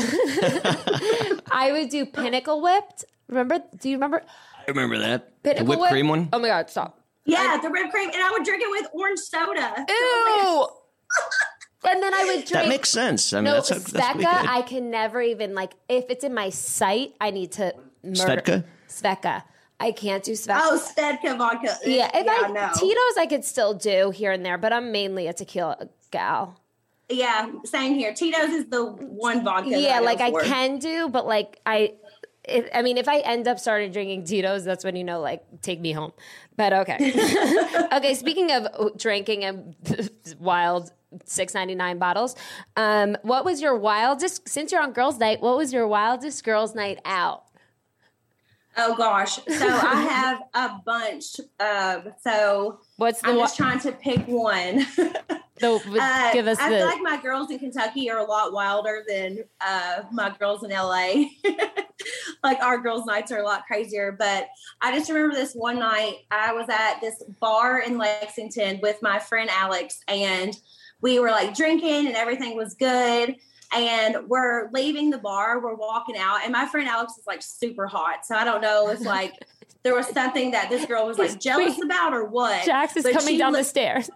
I would do Pinnacle Whipped. Remember? Do you remember I remember that. Pinnacle The whipped Whip? cream one? Oh my God! Stop. Yeah, the whipped cream, and I would drink it with orange soda. Ew. And then I would drink. That makes sense. I mean, No, that's pretty Svedka, good. I can never even, like, if it's in my sight, I need to murder. Svedka? Svedka. I can't do Svedka. Oh, Svedka vodka. yeah. If I, no. Tito's I could still do here and there, but I'm mainly a tequila gal. Yeah, same here. Tito's is the one vodka. that Yeah, go like I for. can do, but like if I end up starting drinking Tito's, that's when like, take me home. But okay. Okay, speaking of drinking and wild $6.99 bottles, what was your wildest, since you're on girls' night, what was your wildest girls' night out? Oh gosh, so I have a bunch. So What's the I'm just trying to pick one. give us I feel like my girls in Kentucky are a lot wilder than my girls in LA. Like our girls' nights are a lot crazier. But I just remember this one night I was at this bar in Lexington with my friend Alex, and we were like drinking and everything was good. And we're leaving the bar, we're walking out, and my friend Alex is like super hot. So I don't know if like there was something that this girl was like jealous about or what. Jax is But coming she down the stairs.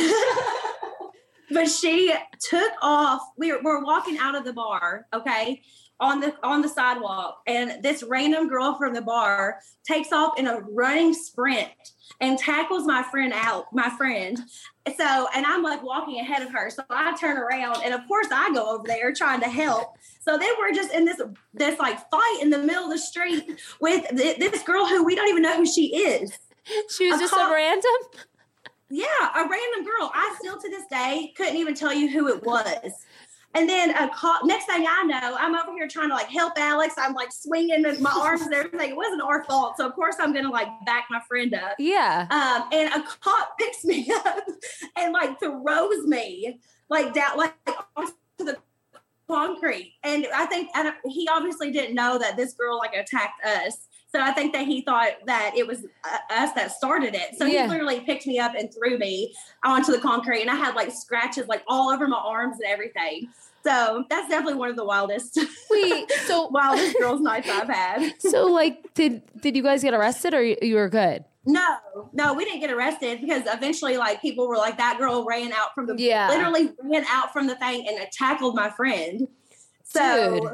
But she took off. We're walking out of the bar, okay, on the sidewalk, and this random girl from the bar takes off in a running sprint and tackles my friend out. So, and I'm like walking ahead of her. So I turn around, and of course I go over there trying to help. So then we're just in this like fight in the middle of the street with this girl who we don't even know who she is. She was just a random. Yeah, a random girl. I still to this day couldn't even tell you who it was. And then next thing I know, I'm over here trying to like help Alex. I'm like swinging my arms and everything. It wasn't our fault. So of course I'm going to like back my friend up. Yeah. And a cop picks me up and like throws me like down, like onto the concrete. And I think he obviously didn't know that this girl like attacked us. So I think that he thought that it was us that started it. So he literally picked me up and threw me onto the concrete, and I had like scratches like all over my arms and everything. So that's definitely one of the wildest wildest girls' nights I've had. So like, did you guys get arrested or you were good? No, we didn't get arrested because eventually like people were like, that girl ran out from literally ran out from the thing and tackled my friend. So. Dude.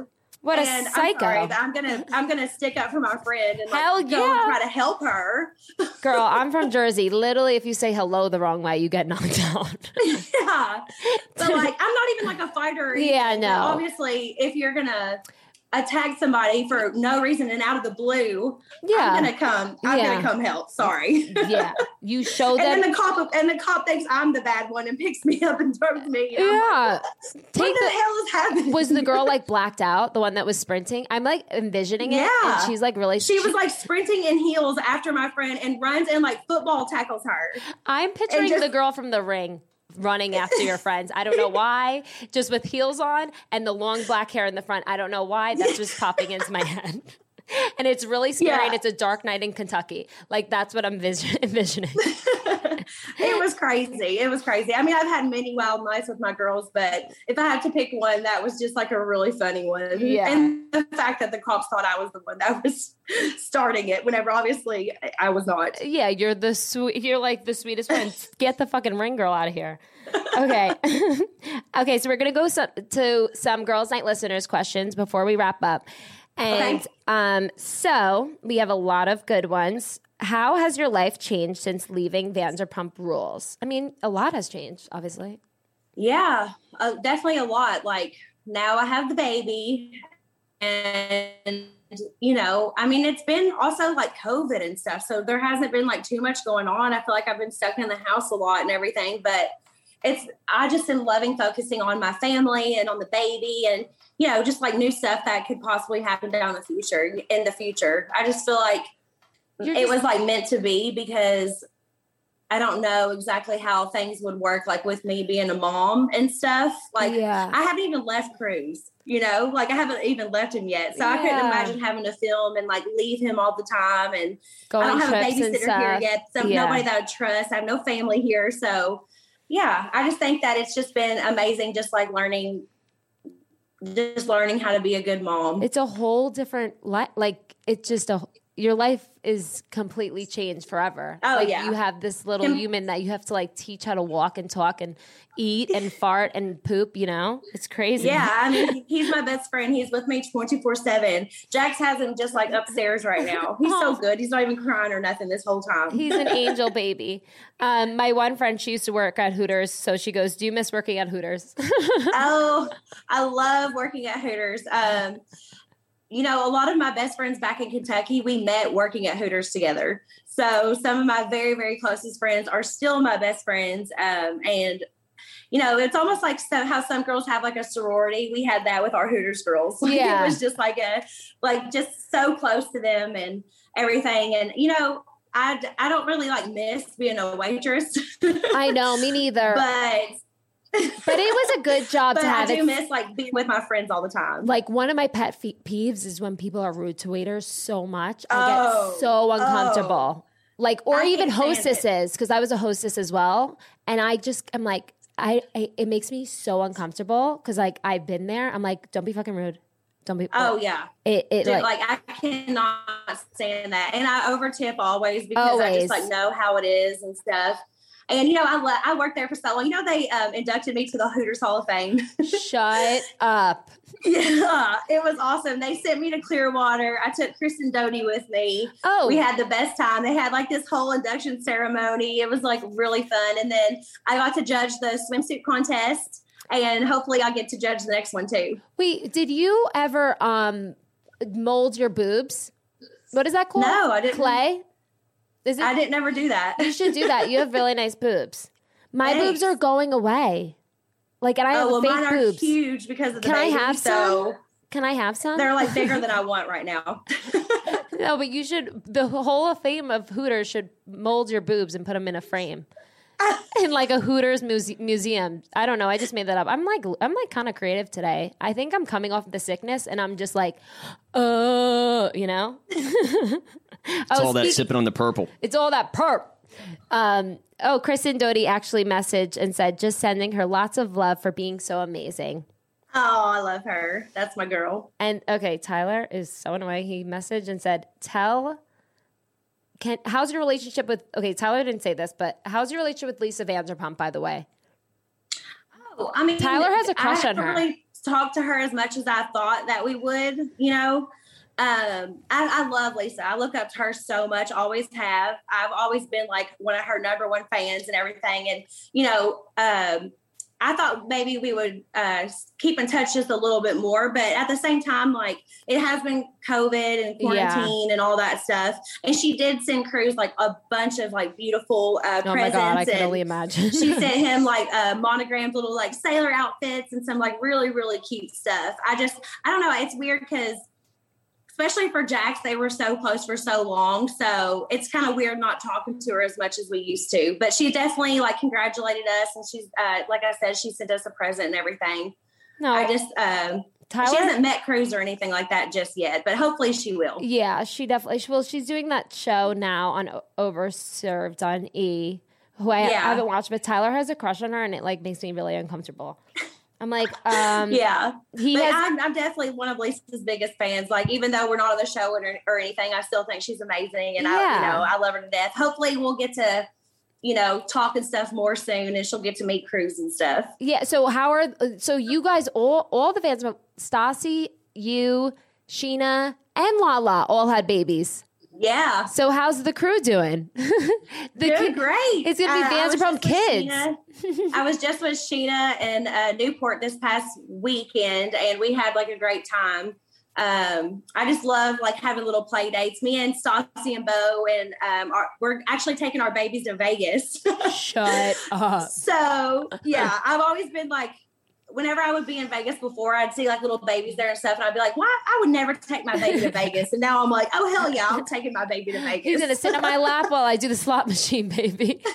What a and psycho. I'm sorry, I'm gonna stick up for my friend and Hell like, go and try to help her. Girl, I'm from Jersey. Literally, if you say hello the wrong way, you get knocked out. Yeah. But like, I'm not even like a fighter. Or anything, Yeah, no. but obviously, if you're gonna attack somebody for no reason and out of the blue, Yeah. I'm gonna come help. Sorry. Yeah. You show them. And then the cop thinks I'm the bad one and picks me up and throws me. And Yeah. what the hell is happening? Was the girl like blacked out? The one that was sprinting? I'm like envisioning it. Yeah. And she's like really. She was like sprinting in heels after my friend and runs and like football tackles her. I'm picturing just- the girl from The Ring running after your friends. I don't know why. Just with heels on and the long black hair in the front. I don't know why. That's just popping into my head. And it's really scary, and it's a dark night in Kentucky. Like, that's what I'm envisioning. It was crazy. It was crazy. I mean, I've had many wild nights with my girls, but if I had to pick one, that was just like a really funny one. Yeah. And the fact that the cops thought I was the one that was starting it, whenever obviously I was not. Yeah, you're like the sweetest one. Get the fucking ring girl out of here. Okay. Okay, so we're going to go to some Girls Night listeners' questions before we wrap up. And so we have a lot of good ones. How has your life changed since leaving Vanderpump Rules? I mean, a lot has changed, obviously. Yeah, definitely a lot. Like, now I have the baby, and you know, I mean, it's been also like COVID and stuff, so there hasn't been like too much going on. I feel like I've been stuck in the house a lot and everything, but I just am loving focusing on my family and on the baby, and you know, just like new stuff that could possibly happen in the future. I just feel like it was like meant to be, because I don't know exactly how things would work, like with me being a mom and stuff. Like, I haven't even left Cruz, you know, like I haven't even left him yet. So I couldn't imagine having to film and like leave him all the time. And I don't have a babysitter here yet. So nobody that I trust. I have no family here. So yeah, I just think that it's just been amazing. Just like learning how to be a good mom. It's a whole different life. Like, it's just your life is completely changed forever. Oh, like, yeah. You have this little human that you have to like teach how to walk and talk and eat and fart and poop, you know? It's crazy. Yeah, I mean, he's my best friend. He's with me 24/7. Jax has him just like upstairs right now. He's so good. He's not even crying or nothing this whole time. He's an angel baby. My one friend, she used to work at Hooters. So she goes, do you miss working at Hooters? Oh, I love working at Hooters. You know, a lot of my best friends back in Kentucky, we met working at Hooters together. So some of my very, very closest friends are still my best friends. And, you know, it's almost like how some girls have like a sorority. We had that with our Hooters girls. Like, it was just just so close to them and everything. And, you know, I don't really like miss being a waitress. I know, me neither. But it was a good job to have. I do miss like being with my friends all the time. Like, one of my pet peeves is when people are rude to waiters so much. I get so uncomfortable. Like, or even hostesses, because I was a hostess as well. And I'm like, it makes me so uncomfortable because like I've been there. I'm like, don't be fucking rude. Don't be. Oh yeah. Dude, like I cannot stand that, and I overtip always because I just like know how it is and stuff. And, you know, I worked there for so long. You know, they inducted me to the Hooters Hall of Fame. Shut up. Yeah, it was awesome. They sent me to Clearwater. I took Kristen Doty with me. Oh. We had the best time. They had like this whole induction ceremony. It was like really fun. And then I got to judge the swimsuit contest. And hopefully I'll get to judge the next one too. Wait, did you ever mold your boobs? What is that called? No, I didn't. Clay? I didn't ever do that. You should do that. You have really nice boobs. My boobs are going away. Like, and I have fake mine boobs. Are huge because of the Can baby. I have some? Can I have some? They're like bigger than I want right now. No, but you should. The whole fame of Hooters should mold your boobs and put them in a frame. In like a Hooters museum. I don't know. I just made that up. I'm like kind of creative today. I think I'm coming off the sickness and I'm just like, you know? It's all that sipping on the purple. It's all that perp. Kristen Doty actually messaged and said, just sending her lots of love for being so amazing. Oh, I love her. That's my girl. And okay, Tyler is so annoying. He messaged and said, how's your relationship with, okay, Tyler didn't say this, but how's your relationship with Lisa Vanderpump, by the way? Oh, I mean, Tyler has a crush on her. talk to her as much as I thought that we would, you know. I love Lisa. I look up to her so much, always have. I've always been like one of her number one fans and everything. And, you know, I thought maybe we would keep in touch just a little bit more. But at the same time, like, it has been COVID and quarantine and all that stuff. And she did send Cruz like a bunch of like beautiful presents. Oh my God, I can only imagine. She sent him like monogrammed little like sailor outfits and some like really, really cute stuff. I don't know. It's weird because especially for Jax, they were so close for so long. So it's kind of weird not talking to her as much as we used to. But she definitely like congratulated us. And she's, like I said, she sent us a present and everything. No, I just, Tyler, she hasn't met Cruz or anything like that just yet, but hopefully she will. Yeah, she definitely will. She's doing that show now on Overserved on E, who I haven't watched, but Tyler has a crush on her and it like makes me really uncomfortable. I'm like, I'm definitely one of Lisa's biggest fans. Like, even though we're not on the show or anything, I still think she's amazing. And I love her to death. Hopefully we'll get to, you know, talk and stuff more soon and she'll get to meet Cruz and stuff. Yeah. So so you guys, all the fans, Stassi, you, Sheena, and Lala all had babies. Yeah. So how's the crew doing? They're great. It's going to be Vanderpump Kids. I was just with Sheena in Newport this past weekend, and we had like a great time. I just love like having little play dates. Me and Stassi and Bo, and we're actually taking our babies to Vegas. Shut up. So yeah, I've always been like, whenever I would be in Vegas before, I'd see like little babies there and stuff. And I'd be like, why? I would never take my baby to Vegas. And now I'm like, oh, hell yeah, I'm taking my baby to Vegas. He's going to sit on my lap while I do the slot machine, baby.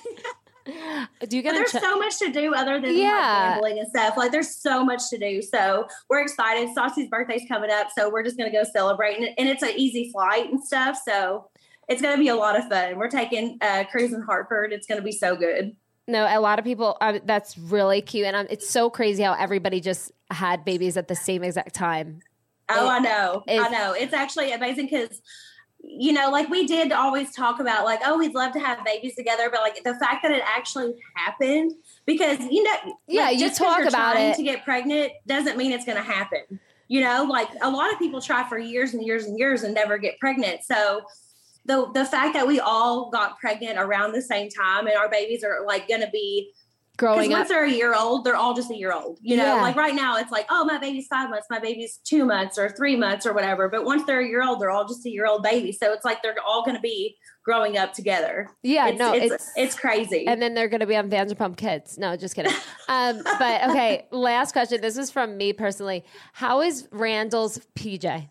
There's so much to do other than like gambling and stuff. Like, there's so much to do. So we're excited. Stassi's birthday's coming up. So we're just going to go celebrate. And it's an easy flight and stuff. So it's going to be a lot of fun. We're taking Cruz in Hartford. It's going to be so good. No, a lot of people, that's really cute. And it's so crazy how everybody just had babies at the same exact time. Oh, I know. It's actually amazing because, you know, like we did always talk about like, oh, we'd love to have babies together. But like the fact that it actually happened, because, you know, like, you talk about it. To get pregnant doesn't mean it's going to happen. You know, like a lot of people try for years and years and years and never get pregnant. So the fact that we all got pregnant around the same time and our babies are like going to be growing up. Once they're a year old, they're all just a year old. You know, like right now it's like, oh, my baby's 5 months, my baby's 2 months or 3 months or whatever. But once they're a year old, they're all just a year old baby. So it's like they're all going to be growing up together. Yeah, it's crazy. And then they're going to be on Vanderpump Kids. No, just kidding. But okay, last question. This is from me personally. How is Randall's PJ?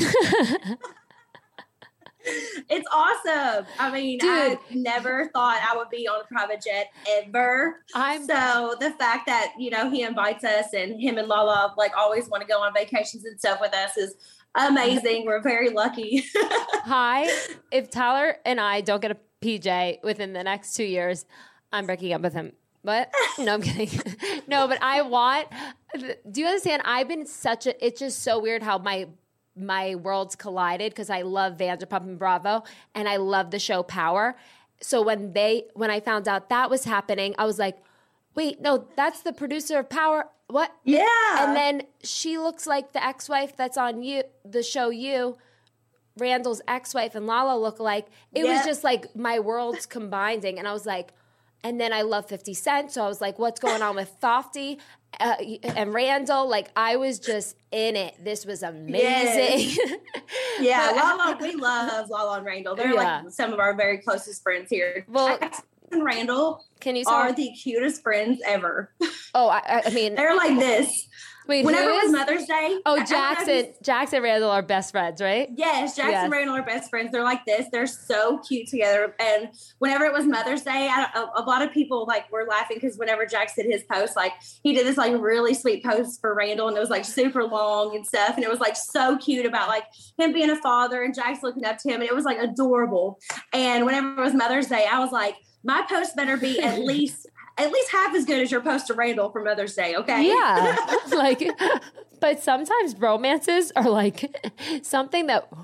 It's awesome. I mean, dude, I never thought I would be on a private jet ever. So the fact that, you know, he invites us and him and Lala like always want to go on vacations and stuff with us is amazing. We're very lucky. If Tyler and I don't get a PJ within the next 2 years, I'm breaking up with him. But no, I'm kidding. No, but do you understand? It's just so weird how my worlds collided because I love Vanderpump and Bravo and I love the show Power. So when I found out that was happening, I was like, wait, no, that's the producer of Power. What? Yeah. And then she looks like the ex-wife that's on the show You, Randall's ex-wife and Lala look like. It was just like my worlds combining. And I was like, and then I love 50 Cent. So I was like, what's going on with Thofty and Randall? Like, I was just in it. This was amazing. Yes. Lala, we love Lala and Randall. They're like some of our very closest friends here. Well, Jax and Randall are the cutest friends ever. Oh, I mean. They're like this. Wait, whenever it was Mother's Day. Oh, Jax and Randall are best friends, right? Yes, Jax and Randall are best friends. They're like this. They're so cute together. And whenever it was Mother's Day, a lot of people like were laughing because whenever Jax did his post, like he did this like really sweet post for Randall, and it was like super long and stuff, and it was like so cute about like him being a father and Jax looking up to him, and it was like adorable. And whenever it was Mother's Day, I was like, my post better be at least half as good as your post to Randall for Mother's Day, okay? Yeah. But sometimes romances are like something that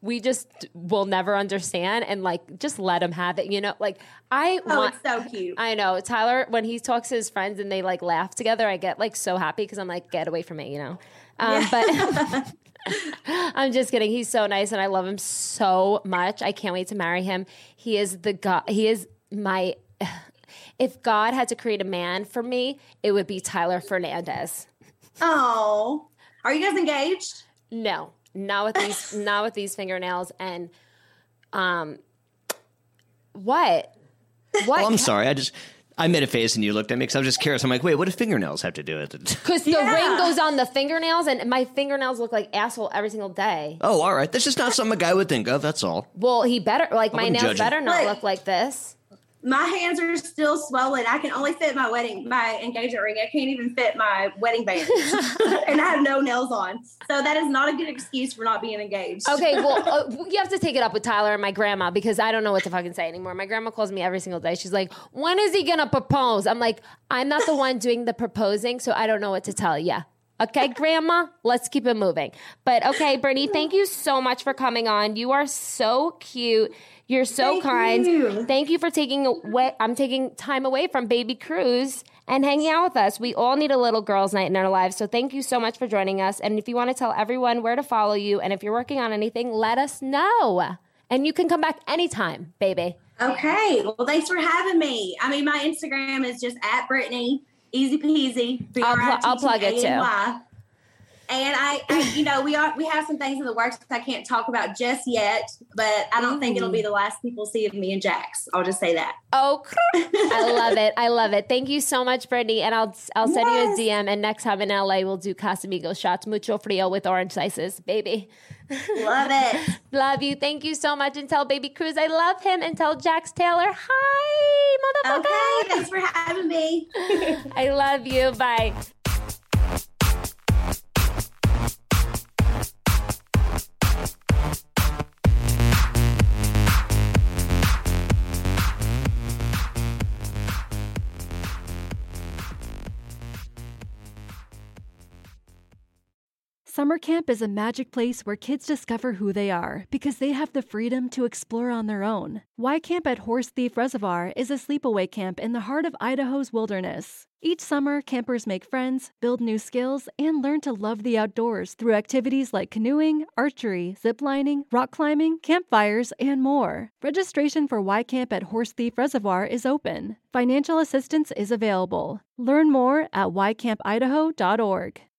we just will never understand, and like just let him have it, you know? Like it's so cute. I know. Tyler, when he talks to his friends and they like laugh together, I get like so happy because I'm like, get away from me, you know? But I'm just kidding. He's so nice and I love him so much. I can't wait to marry him. He is my, if God had to create a man for me, it would be Tyler Fernandez. Oh, are you guys engaged? No, not with these fingernails. And, what? Well, I'm sorry. I made a face and you looked at me because I was just curious. I'm like, wait, what do fingernails have to do with it? Because the ring goes on the fingernails, and my fingernails look like asshole every single day. Oh, all right. That's just not something a guy would think of. That's all. Well, he better, like, my nails better not look like this. My hands are still swollen. I can only fit my engagement ring. I can't even fit my wedding band. And I have no nails on. So that is not a good excuse for not being engaged. Okay, well, you have to take it up with Tyler and my grandma because I don't know what to fucking say anymore. My grandma calls me every single day. She's like, when is he going to propose? I'm like, I'm not the one doing the proposing, so I don't know what to tell you. Okay, Grandma, let's keep it moving. But okay, Brittany, thank you so much for coming on. You are so cute. You're so kind. Thank you for I'm taking time away from Baby Cruz and hanging out with us. We all need a little girls' night in our lives. So thank you so much for joining us. And if you want to tell everyone where to follow you and if you're working on anything, let us know. And you can come back anytime, baby. Okay. Well, thanks for having me. I mean, my Instagram is just @Brittany. Easy peasy. I'll plug it too. And we have some things in the works I can't talk about just yet, but I don't think it'll be the last people see of me and Jax. I'll just say that. Oh, I love it. I love it. Thank you so much, Brittany. And I'll send you a DM. And next time in LA, we'll do Casamigos shots, mucho frio with orange slices, baby. Love it. Love you. Thank you so much. And tell Baby Cruz I love him. And tell Jax Taylor, hi, motherfucker. Okay, thanks for having me. I love you. Bye. Summer camp is a magic place where kids discover who they are because they have the freedom to explore on their own. Y Camp at Horse Thief Reservoir is a sleepaway camp in the heart of Idaho's wilderness. Each summer, campers make friends, build new skills, and learn to love the outdoors through activities like canoeing, archery, ziplining, rock climbing, campfires, and more. Registration for Y Camp at Horse Thief Reservoir is open. Financial assistance is available. Learn more at ycampidaho.org.